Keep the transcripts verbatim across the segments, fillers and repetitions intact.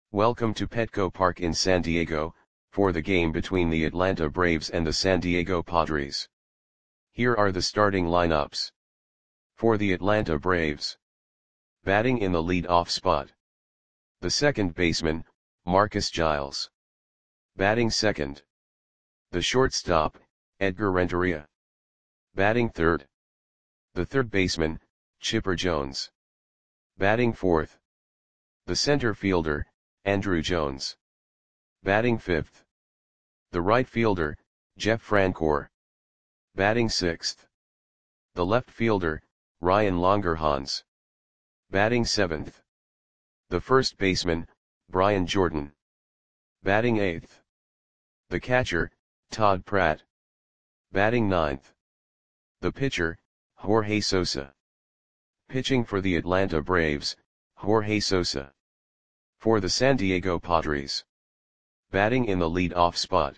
Welcome to Petco Park in San Diego, for the game between the Atlanta Braves and the San Diego Padres. Here are the starting lineups. For the Atlanta Braves. Batting in the lead-off spot. The second baseman, Marcus Giles. Batting second. The shortstop, Edgar Renteria. Batting third. The third baseman, Chipper Jones. Batting fourth. The center fielder, Andruw Jones. Batting fifth. The right fielder, Jeff Francoeur. Batting sixth. The left fielder, Ryan Langerhans. Batting seventh. The first baseman, Brian Jordan. Batting eighth. The catcher, Todd Pratt. Batting ninth. The pitcher, Jorge Sosa. Pitching for the Atlanta Braves, Jorge Sosa. For the San Diego Padres. Batting in the lead-off spot.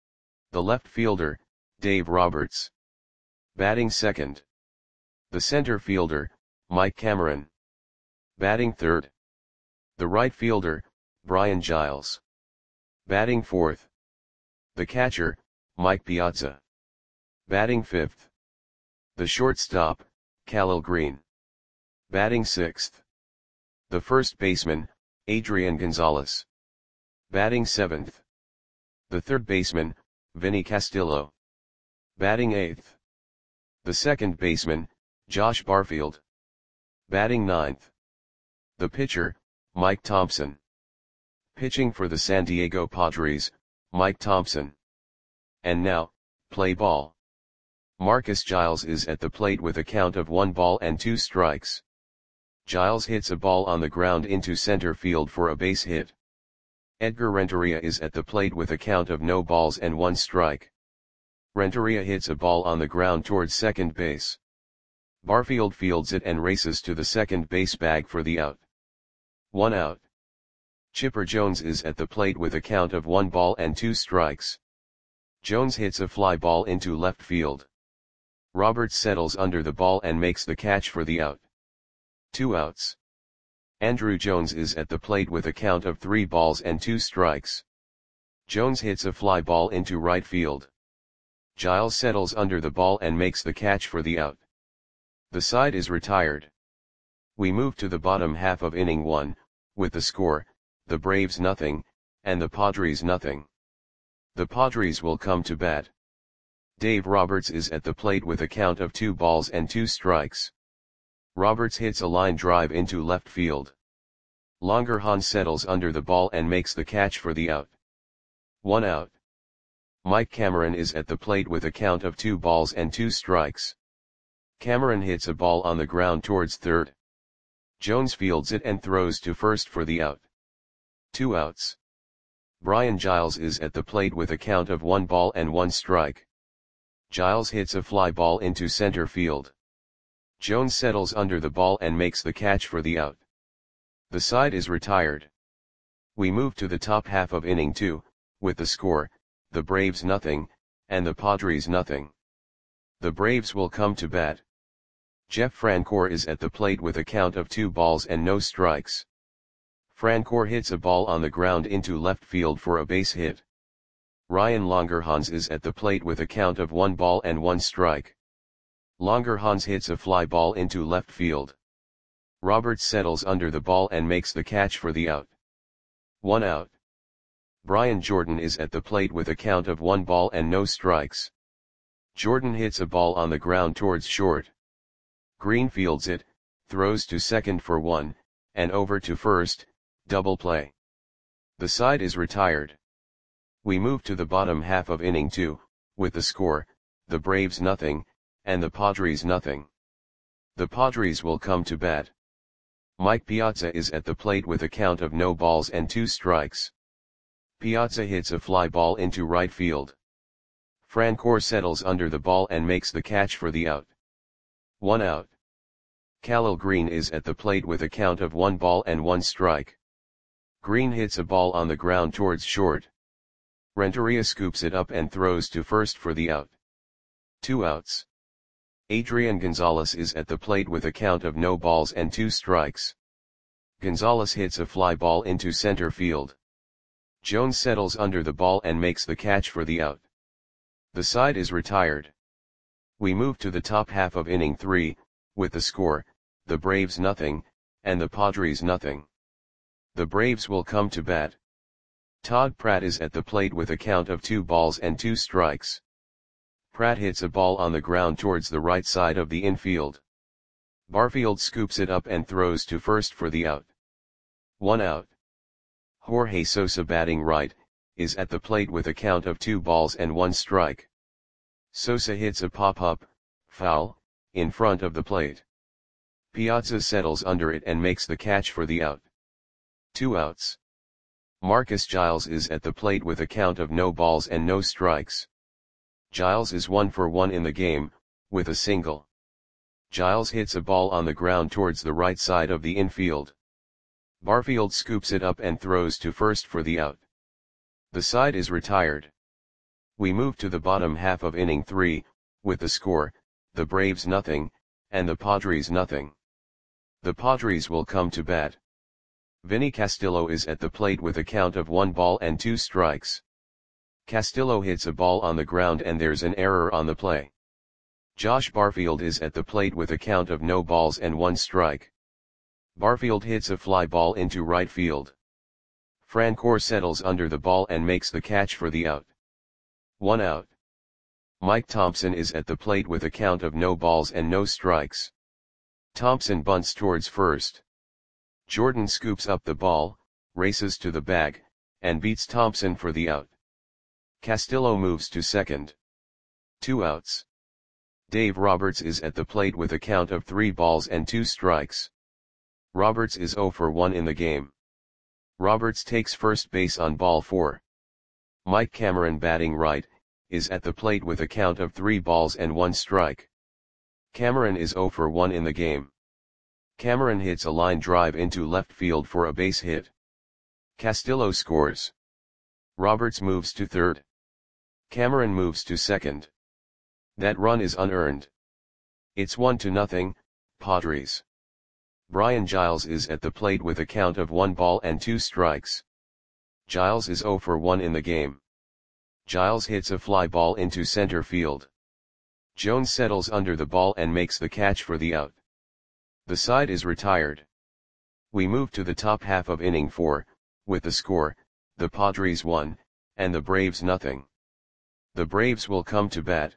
The left fielder, Dave Roberts. Batting second. The center fielder, Mike Cameron. Batting third. The right fielder, Brian Giles. Batting fourth. The catcher, Mike Piazza. Batting fifth. The shortstop, Khalil Greene. Batting sixth. The first baseman, Adrian Gonzalez. Batting seventh. The third baseman, Vinny Castillo. Batting eighth. The second baseman, Josh Barfield. Batting ninth. The pitcher, Mike Thompson. Pitching for the San Diego Padres, Mike Thompson. And now, play ball. Marcus Giles is at the plate with a count of one ball and two strikes. Giles hits a ball on the ground into center field for a base hit. Edgar Renteria is at the plate with a count of no balls and one strike. Renteria hits a ball on the ground towards second base. Barfield fields it and races to the second base bag for the out. One out. Chipper Jones is at the plate with a count of one ball and two strikes. Jones hits a fly ball into left field. Roberts settles under the ball and makes the catch for the out. Two outs. Andruw Jones is at the plate with a count of three balls and two strikes. Jones hits a fly ball into right field. Giles settles under the ball and makes the catch for the out. The side is retired. We move to the bottom half of inning one, with the score, the Braves nothing, and the Padres nothing. The Padres will come to bat. Dave Roberts is at the plate with a count of two balls and two strikes. Roberts hits a line drive into left field. Langerhans settles under the ball and makes the catch for the out. One out. Mike Cameron is at the plate with a count of two balls and two strikes. Cameron hits a ball on the ground towards third. Jones fields it and throws to first for the out. Two outs. Brian Giles is at the plate with a count of one ball and one strike. Giles hits a fly ball into center field. Jones settles under the ball and makes the catch for the out. The side is retired. We move to the top half of inning two, with the score, the Braves nothing, and the Padres nothing. The Braves will come to bat. Jeff Francoeur is at the plate with a count of two balls and no strikes. Francoeur hits a ball on the ground into left field for a base hit. Ryan Langerhans is at the plate with a count of one ball and one strike. Langerhans hits a fly ball into left field. Roberts settles under the ball and makes the catch for the out. One out. Brian Jordan is at the plate with a count of one ball and no strikes. Jordan hits a ball on the ground towards short. Greene fields it, throws to second for one, and over to first, double play. The side is retired. We move to the bottom half of inning two, with the score, the Braves nothing, and the Padres nothing. The Padres will come to bat. Mike Piazza is at the plate with a count of no balls and two strikes. Piazza hits a fly ball into right field. Francoeur settles under the ball and makes the catch for the out. One out. Khalil Greene is at the plate with a count of one ball and one strike. Greene hits a ball on the ground towards short. Renteria scoops it up and throws to first for the out. Two outs. Adrian Gonzalez is at the plate with a count of no balls and two strikes. Gonzalez hits a fly ball into center field. Jones settles under the ball and makes the catch for the out. The side is retired. We move to the top half of inning three, with the score, the Braves nothing, and the Padres nothing. The Braves will come to bat. Todd Pratt is at the plate with a count of two balls and two strikes. Pratt hits a ball on the ground towards the right side of the infield. Barfield scoops it up and throws to first for the out. One out. Jorge Sosa, batting right, is at the plate with a count of two balls and one strike. Sosa hits a pop-up, foul, in front of the plate. Piazza settles under it and makes the catch for the out. Two outs. Marcus Giles is at the plate with a count of no balls and no strikes. Giles is one for one in the game, with a single. Giles hits a ball on the ground towards the right side of the infield. Barfield scoops it up and throws to first for the out. The side is retired. We move to the bottom half of inning three, with the score, the Braves nothing, and the Padres nothing. The Padres will come to bat. Vinny Castillo is at the plate with a count of one ball and two strikes. Castillo hits a ball on the ground and there's an error on the play. Josh Barfield is at the plate with a count of no balls and one strike. Barfield hits a fly ball into right field. Francoeur settles under the ball and makes the catch for the out. One out. Mike Thompson is at the plate with a count of no balls and no strikes. Thompson bunts towards first. Jordan scoops up the ball, races to the bag, and beats Thompson for the out. Castillo moves to second. Two outs. Dave Roberts is at the plate with a count of three balls and two strikes. Roberts is zero for one in the game. Roberts takes first base on ball four. Mike Cameron, batting right, is at the plate with a count of three balls and one strike. Cameron is zero for one in the game. Cameron hits a line drive into left field for a base hit. Castillo scores. Roberts moves to third. Cameron moves to second. That run is unearned. It's one to nothing, Padres. Brian Giles is at the plate with a count of one ball and two strikes. Giles is zero for one in the game. Giles hits a fly ball into center field. Jones settles under the ball and makes the catch for the out. The side is retired. We move to the top half of inning four, with the score, the Padres one, and the Braves nothing. The Braves will come to bat.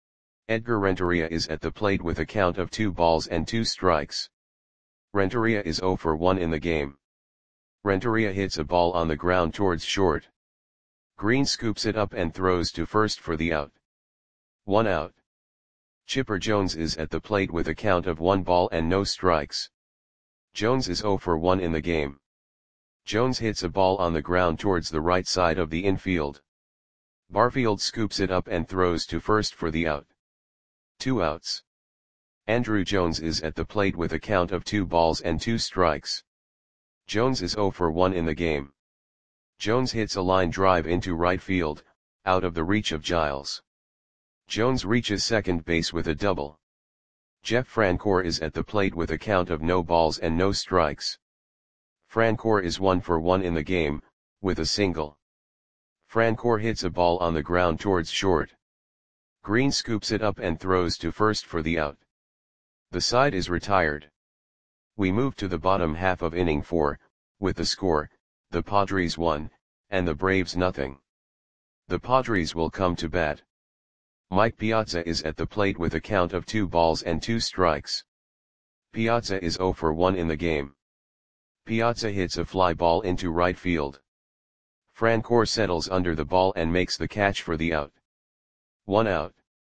Edgar Renteria is at the plate with a count of two balls and two strikes. Renteria is zero for one in the game. Renteria hits a ball on the ground towards short. Green scoops it up and throws to first for the out. One out. Chipper Jones is at the plate with a count of one ball and no strikes. Jones is zero for one in the game. Jones hits a ball on the ground towards the right side of the infield. Barfield scoops it up and throws to first for the out. Two outs. Andrew Jones is at the plate with a count of two balls and two strikes. Jones is zero for one in the game. Jones hits a line drive into right field, out of the reach of Giles. Jones reaches second base with a double. Jeff Francoeur is at the plate with a count of no balls and no strikes. Francoeur is one for one in the game, with a single. Francoeur hits a ball on the ground towards short. Green scoops it up and throws to first for the out. The side is retired. We move to the bottom half of inning four, with the score, the Padres one, and the Braves nothing. The Padres will come to bat. Mike Piazza is at the plate with a count of two balls and two strikes. Piazza is zero for one in the game. Piazza hits a fly ball into right field. Francoeur settles under the ball and makes the catch for the out. One out.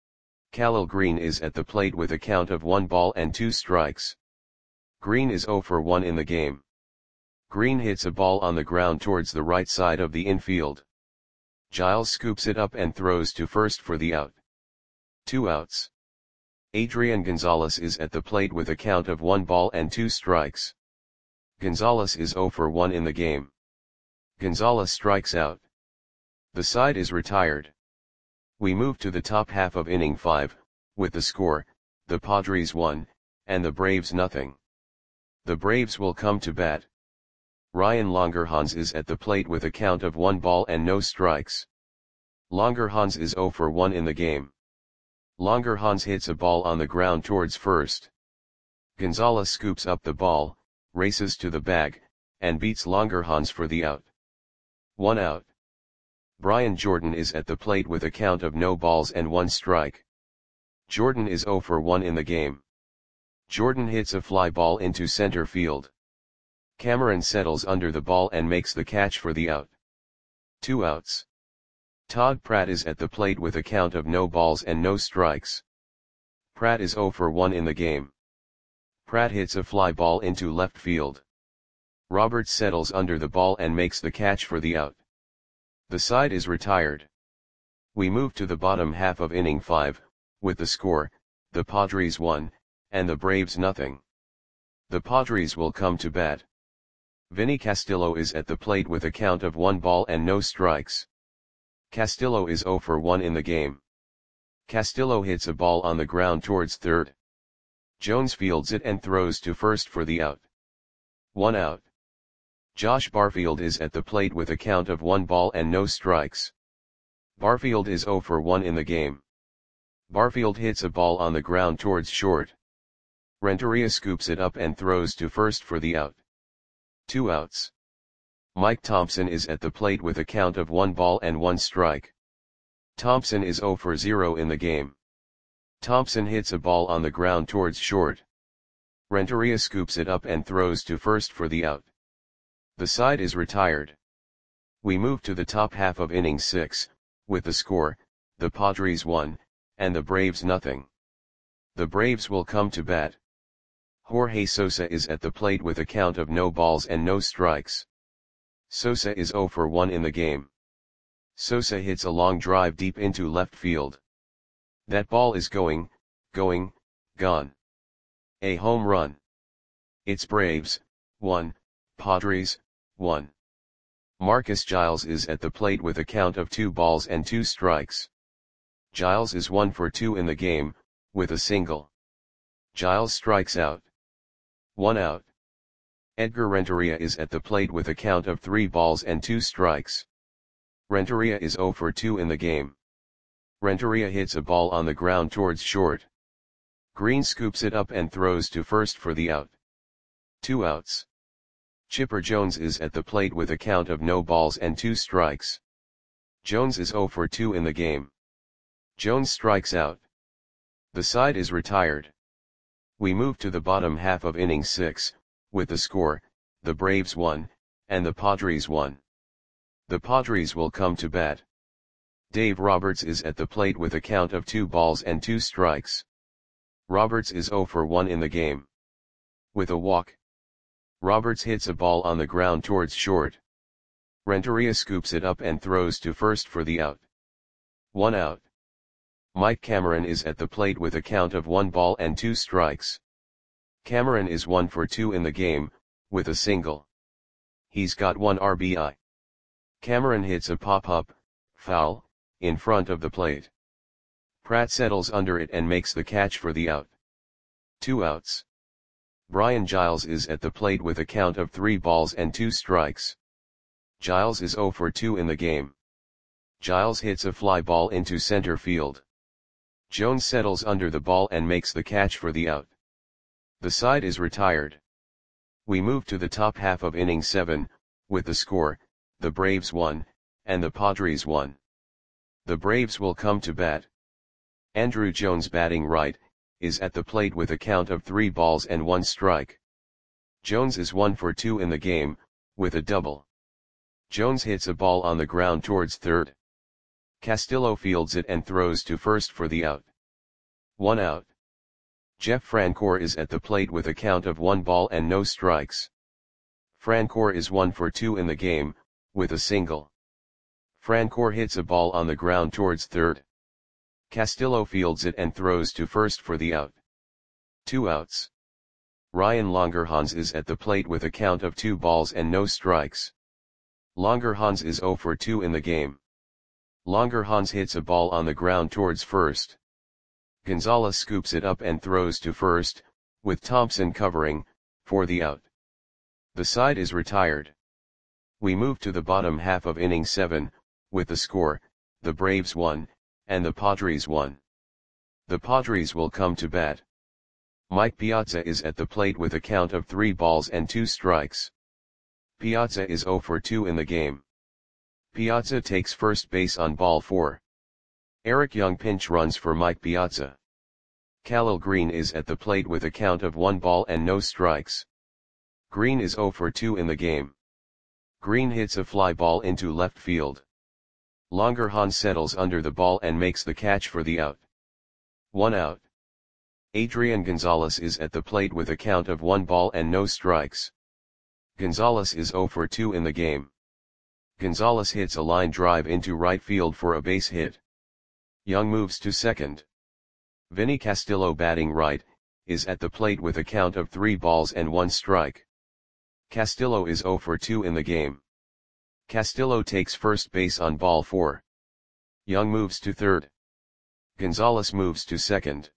Khalil Green is at the plate with a count of one ball and two strikes. Green is zero for one in the game. Green hits a ball on the ground towards the right side of the infield. Giles scoops it up and throws to first for the out. Two outs. Adrian Gonzalez is at the plate with a count of one ball and two strikes. Gonzalez is zero for one in the game. Gonzalez strikes out. The side is retired. We move to the top half of inning five, with the score, the Padres one, and the Braves nothing. The Braves will come to bat. Ryan Longerhans is at the plate with a count of one ball and no strikes. Longerhans is zero for one in the game. Longerhans hits a ball on the ground towards first. Gonzalez scoops up the ball, races to the bag, and beats Longerhans for the out. One out. Brian Jordan is at the plate with a count of no balls and one strike. Jordan is zero for one in the game. Jordan hits a fly ball into center field. Cameron settles under the ball and makes the catch for the out. Two outs. Todd Pratt is at the plate with a count of no balls and no strikes. Pratt is zero for one in the game. Pratt hits a fly ball into left field. Roberts settles under the ball and makes the catch for the out. The side is retired. We move to the bottom half of inning five, with the score, the Padres one, and the Braves nothing. The Padres will come to bat. Vinny Castillo is at the plate with a count of one ball and no strikes. Castillo is zero for one in the game. Castillo hits a ball on the ground towards third. Jones fields it and throws to first for the out. One out. Josh Barfield is at the plate with a count of one ball and no strikes. Barfield is zero for one in the game. Barfield hits a ball on the ground towards short. Renteria scoops it up and throws to first for the out. Two outs. Mike Thompson is at the plate with a count of one ball and one strike. Thompson is zero for zero in the game. Thompson hits a ball on the ground towards short. Renteria scoops it up and throws to first for the out. The side is retired. We move to the top half of inning six, with the score, the Padres one, and the Braves nothing. The Braves will come to bat. Jorge Sosa is at the plate with a count of no balls and no strikes. Sosa is zero for one in the game. Sosa hits a long drive deep into left field. That ball is going, going, gone. A home run. It's Braves, one, Padres, one. Marcus Giles is at the plate with a count of two balls and two strikes. Giles is one for two in the game, with a single. Giles strikes out. One out. Edgar Renteria is at the plate with a count of three balls and two strikes. Renteria is zero for two in the game. Renteria hits a ball on the ground towards short. Green scoops it up and throws to first for the out. Two outs. Chipper Jones is at the plate with a count of no balls and two strikes. Jones is zero for two in the game. Jones strikes out. The side is retired. We move to the bottom half of inning six, with the score, the Braves one, and the Padres one. The Padres will come to bat. Dave Roberts is at the plate with a count of two balls and two strikes. Roberts is zero for one in the game. With a walk. Roberts hits a ball on the ground towards short. Renteria scoops it up and throws to first for the out. One out. Mike Cameron is at the plate with a count of one ball and two strikes. Cameron is one for two in the game, with a single. He's got one R B I. Cameron hits a pop-up, foul, in front of the plate. Pratt settles under it and makes the catch for the out. Two outs. Brian Giles is at the plate with a count of three balls and two strikes. Giles is zero for two in the game. Giles hits a fly ball into center field. Jones settles under the ball and makes the catch for the out. The side is retired. We move to the top half of inning seven, with the score, the Braves one, and the Padres one. The Braves will come to bat. Andrew Jones, batting right, is at the plate with a count of three balls and one strike. Jones is one for two in the game, with a double. Jones hits a ball on the ground towards third. Castillo fields it and throws to first for the out. One out. Jeff Francoeur is at the plate with a count of one ball and no strikes. Francoeur is one for two in the game, with a single. Francoeur hits a ball on the ground towards third. Castillo fields it and throws to first for the out. Two outs. Ryan Longerhans is at the plate with a count of two balls and no strikes. Longerhans is zero for two in the game. Longerhans hits a ball on the ground towards first. Gonzalez scoops it up and throws to first, with Thompson covering, for the out. The side is retired. We move to the bottom half of inning seven, with the score, the Braves won, and the Padres won. The Padres will come to bat. Mike Piazza is at the plate with a count of three balls and two strikes. Piazza is oh for two in the game. Piazza takes first base on ball four. Eric Young pinch runs for Mike Piazza. Khalil Green is at the plate with a count of one ball and no strikes. Green is oh for two in the game. Green hits a fly ball into left field. Longerhans settles under the ball and makes the catch for the out. One out. Adrian Gonzalez is at the plate with a count of one ball and no strikes. Gonzalez is oh for two in the game. Gonzalez hits a line drive into right field for a base hit. Young moves to second. Vinny Castillo, batting right, is at the plate with a count of three balls and one strike. Castillo is oh for two in the game. Castillo takes first base on ball four. Young moves to third. Gonzalez moves to second.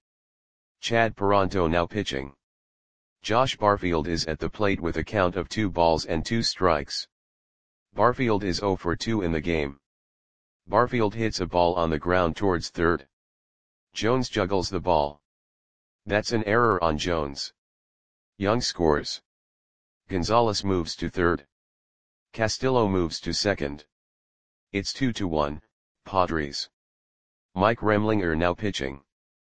Chad Paronto now pitching. Josh Barfield is at the plate with a count of two balls and two strikes. Barfield is oh for two in the game. Barfield hits a ball on the ground towards third. Jones juggles the ball. That's an error on Jones. Young scores. Gonzalez moves to third. Castillo moves to second. It's two to one, Padres. Mike Remlinger now pitching.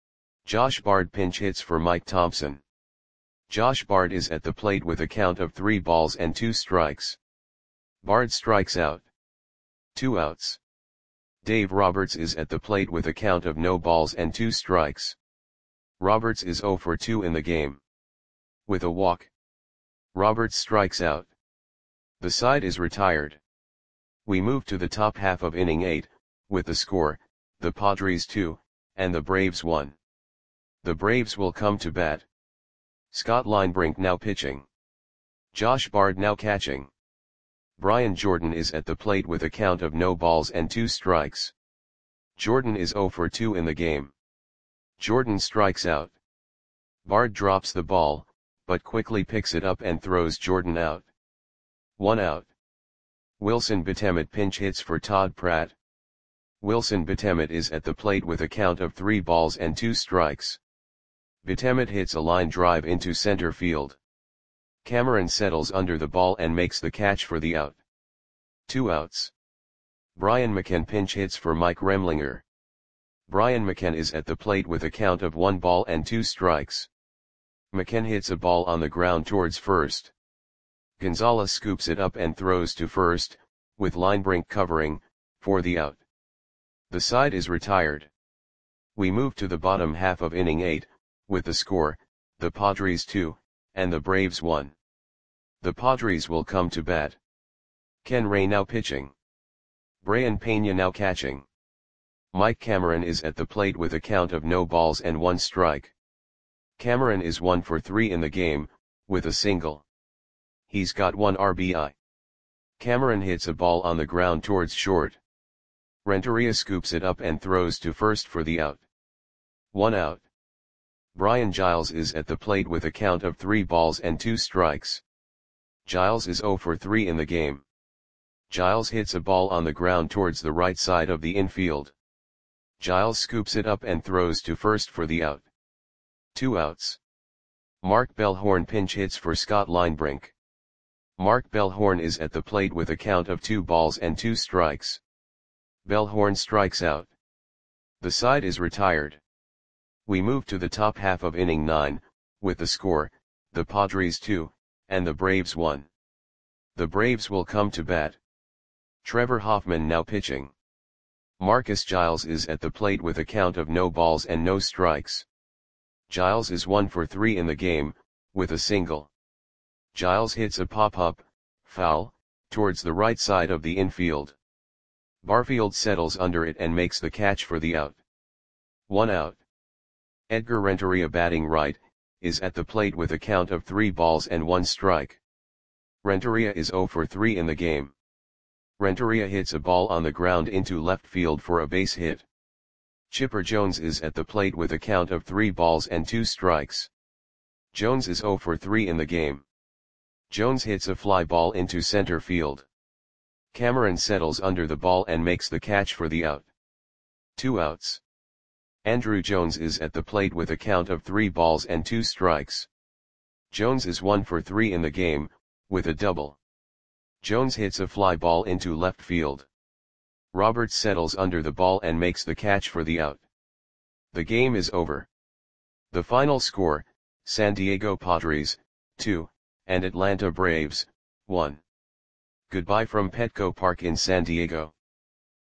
Josh Bard pinch hits for Mike Thompson. Josh Bard is at the plate with a count of three balls and two strikes. Bard strikes out. Two outs. Dave Roberts is at the plate with a count of no balls and two strikes. Roberts is oh for two in the game. With a walk. Roberts strikes out. The side is retired. We move to the top half of inning eight, with the score, the Padres two, and the Braves one. The Braves will come to bat. Scott Linebrink now pitching. Josh Bard now catching. Brian Jordan is at the plate with a count of no balls and two strikes. Jordan is oh for two in the game. Jordan strikes out. Bard drops the ball, but quickly picks it up and throws Jordan out. One out. Wilson Betemet pinch hits for Todd Pratt. Wilson Betemet is at the plate with a count of three balls and two strikes. Betemet hits a line drive into center field. Cameron settles under the ball and makes the catch for the out. Two outs. Brian McCann pinch hits for Mike Remlinger. Brian McCann is at the plate with a count of one ball and two strikes. McCann hits a ball on the ground towards first. Gonzalez scoops it up and throws to first, with Linebrink covering, for the out. The side is retired. We move to the bottom half of inning eight, with the score, the Padres two, and the Braves one. The Padres will come to bat. Ken Ray now pitching. Brayan Pena now catching. Mike Cameron is at the plate with a count of no balls and one strike. Cameron is one for three in the game, with a single. He's got one R B I. Cameron hits a ball on the ground towards short. Renteria scoops it up and throws to first for the out. One out. Brian Giles is at the plate with a count of three balls and two strikes. Giles is oh for three in the game. Giles hits a ball on the ground towards the right side of the infield. Giles scoops it up and throws to first for the out. Two outs. Mark Bellhorn pinch hits for Scott Linebrink. Mark Bellhorn is at the plate with a count of two balls and two strikes. Bellhorn strikes out. The side is retired. We move to the top half of inning nine, with the score, the Padres two, and the Braves one. The Braves will come to bat. Trevor Hoffman now pitching. Marcus Giles is at the plate with a count of no balls and no strikes. Giles is one for three in the game, with a single. Giles hits a pop-up, foul, towards the right side of the infield. Barfield settles under it and makes the catch for the out. One out. Edgar Renteria, batting right, is at the plate with a count of three balls and one strike. Renteria is oh for three in the game. Renteria hits a ball on the ground into left field for a base hit. Chipper Jones is at the plate with a count of three balls and two strikes. Jones is oh for three in the game. Jones hits a fly ball into center field. Cameron settles under the ball and makes the catch for the out. Two outs. Andruw Jones is at the plate with a count of three balls and two strikes. Jones is one for three in the game, with a double. Jones hits a fly ball into left field. Roberts settles under the ball and makes the catch for the out. The game is over. The final score, San Diego Padres, two, and Atlanta Braves, one. Goodbye from Petco Park in San Diego.